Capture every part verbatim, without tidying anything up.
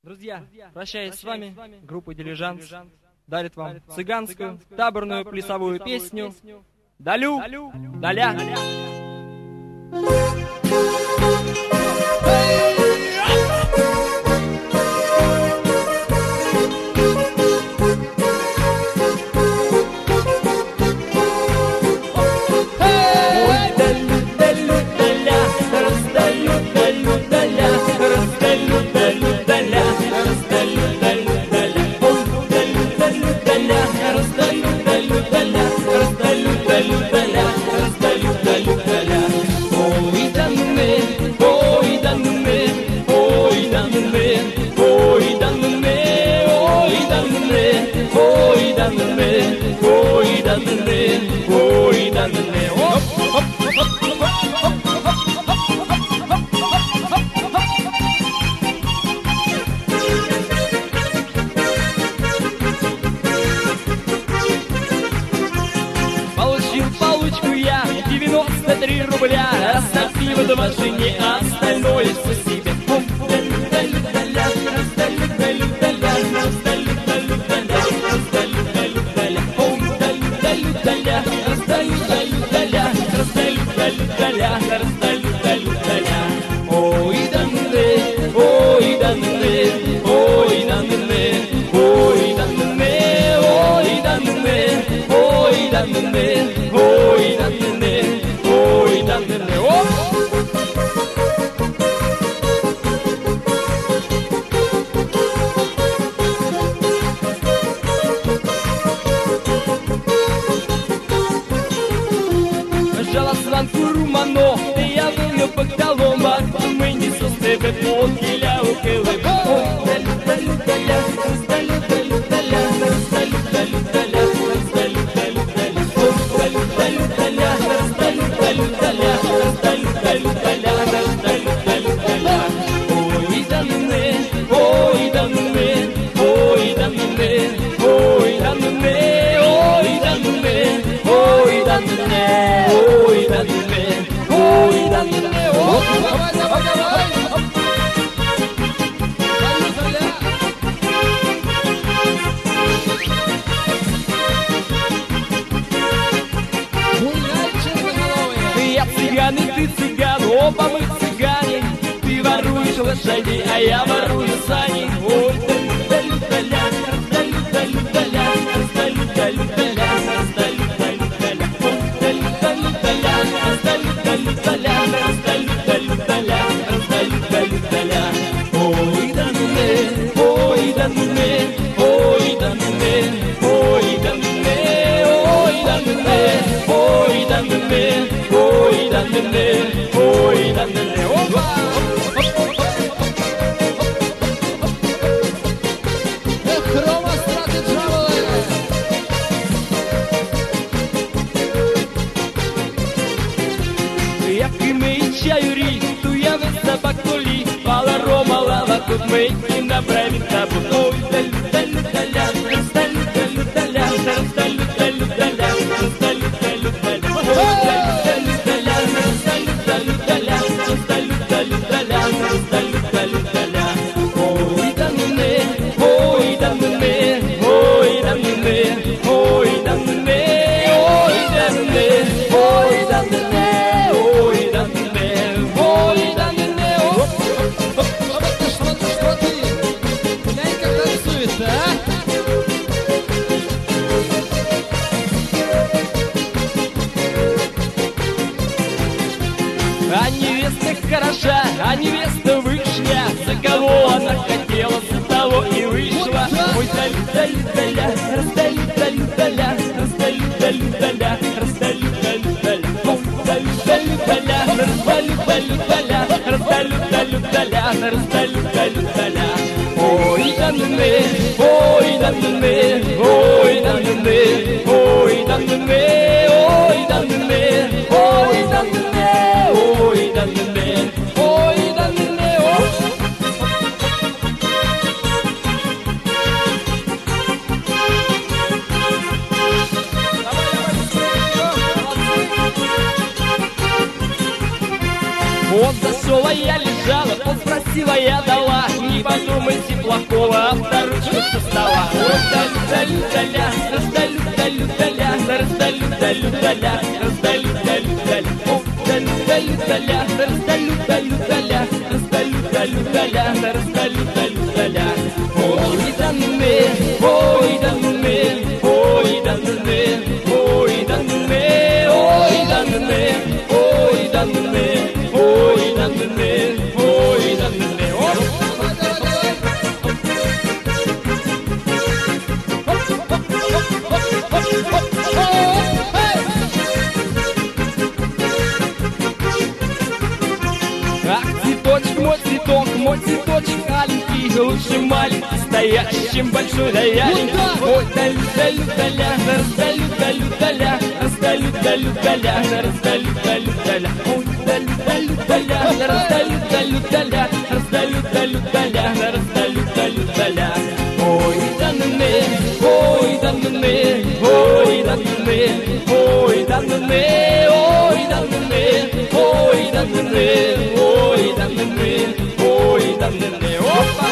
Друзья, прощаясь с вами, группа «Дилижанс» дарит вам цыганскую таборную плясовую песню «Далю, Даля». Получил получку я, девяносто три рубля, оставь в машине, а остальное все себе. Ой, да мне, ой, да мне, ой, да мне, ой, да мне, ой, да мне, ой, да мне, ой, да мне, ой, да мне, оп! Мано, я вилю пакталома, мені со себе покиля ухили. Ой, далю, далю, даля, роздалю, далю, даля, роздалю, далю, даля, роздалю, далю, даля, роздалю, далю, даля, роздалю, далю, даля, роздалю, далю, даля, роздалю, далю, даля. Ой, да мне, ой, да мне, ой, да мне, ой, да мне, ой, да мне, ой, да мне, ой, да мне. Ой, да не мне, оп, давай, давай, давай, оп. Я цыган и ты цыган, оба мы цыгане. Ты воруешь лошади, а я ворую сани. Ой, далю, даля, далю, далю, даля, далю, далю, даля, далю, далю, даля, далю, далю, даля, далю, далю, даля, далю, далю, даля, далю, далю, даля. Ой, да мне, ой, да мне, ой, да мне, ой, да мне, ой, да мне, ой, да мне, ой, да мне, ой, да мне, опа! Тут мы и направим табу. Ой, далю, далю, даля, раздалю, далю, даля, раздалю, далю, даля, раздалю, далю, даля. Ой, далю, далю, даля, раздалю, далю, даля, раздалю, далю, даля, раздалю, далю, даля. Ой, да мне, ой, да мне, ой, да мне, ой, да мне, ой, да мне, ой, да мне, ой, да мне, ой, да мне. А невеста хороша, а невеста вышня. За кого она хотела, за того и вышла. Ой, далю, далю, даля, раздалю, далю, даля, раздалю, далю, даля, раздалю, далю, даля. Ой, далю, далю, даля, раздалю, далю, даля, раздалю, далю, даля, раздалю, далю, даля. Ой, да мне, ой, да мне, ой, да мне, ой, да мне, ой, да мне, ой, да мне. Ой, да мне, ой, да мне, ой. Вот за нашел, а я лежала. Он спросил, а я дала. Не подумайте плохого, авторучку со стола. Раздалю-далю-даля, раздалю-далю-даля, раздалю-далю-даля, раздалю-далю-даля, раздалю-далю-даля, раздалю-далю-даля, раздалю-далю-даля, раздалю-далю-даля. Ой, да мне, ой, да мне, ой, да мне, ой, да мне, ой, да мне, ой, да мне, ой, да мне, ой, да мне. Ах, цветочек, мой цветок, мой цветочек аленький, лучше маленький, стоящий, чем большой, да яленький. Ой, далю-далю-даля, раздалю-далю-даля, раздалю-далю-даля, раздалю-далю-даля, ой, далю-далю-даля, раздалю-далю-даля, раздалю-далю-даля, раздалю-далю-даля. Ой, да мне, ой, да мне, ой, да мне, ой, да мне, ой, да мне, ой, да мне, ой, да мне, ой, да мне, опа!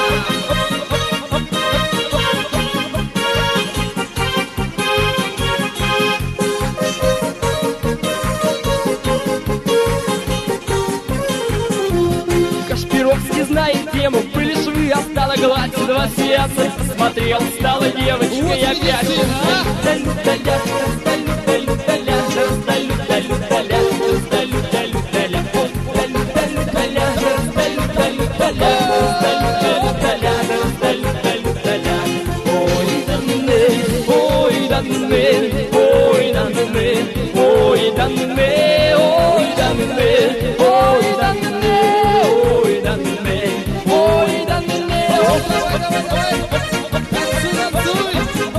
Кашпировский знает тему, были швы, а стала гладь, два сердца смотрел, стала девочкой опять. Раздалю-даля, раздалю-далю-даля, раздалю-далю-даля, раздалю-далю-даля, раздалю-далю-даля, раздалю-далю-даля, раздалю-далю-даля, раздалю-далю-даля. Ой, да мне, ой, да мне, ой, да мне, ой, да мне, ой, да мне, ой, да мне. Ой, да мне, ой, да мне, ой, давай, давай, давай, танцуй, танцуй.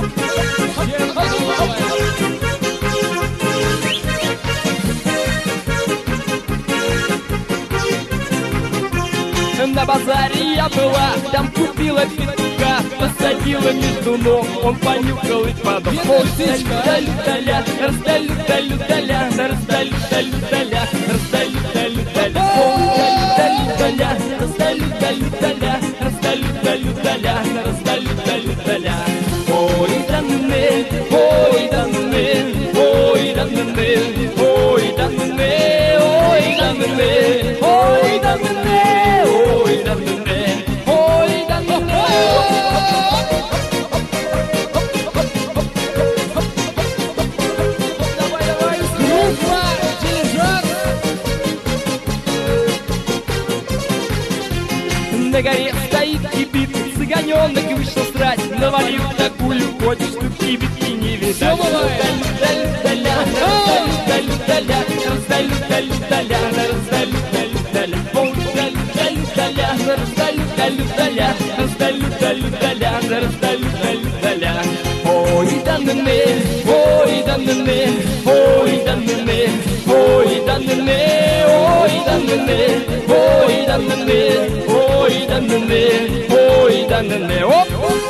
На базаре я была, там купила петуха, посадила между ног, он понюхал и подох. Раздалю-даля, раздалю-далю-даля, раздалю-далю-даля, раздалю-далю-даля, раздалю-далю-даля, раздалю-далю-даля, раздалю-далю-даля, раздалю-далю-даля. Ой, да мне, ой, да мне, ой, да мне, ой, да мне, ой, да мне, ой, да мне. Ой, да мне, ой, да мне. Давай, давай, группа, дилижанс. На горе стоит кибит, цыганенок вышел срать, навалил такую хочешь, что кибитки не видать. Раздалю-далю-даля, раздалю-далю-даля, раздалю-далю-даля, раздалю-далю-даля, раздалю-далю-даля, раздалю-далю-даля, раздалю-далю-даля, раздалю-далю-даля. Ой, да мне, ой, да мне, ой, да мне, ой, да мне, ой, да мне, ой, да мне, ой, да мне, ой, да мне, оп!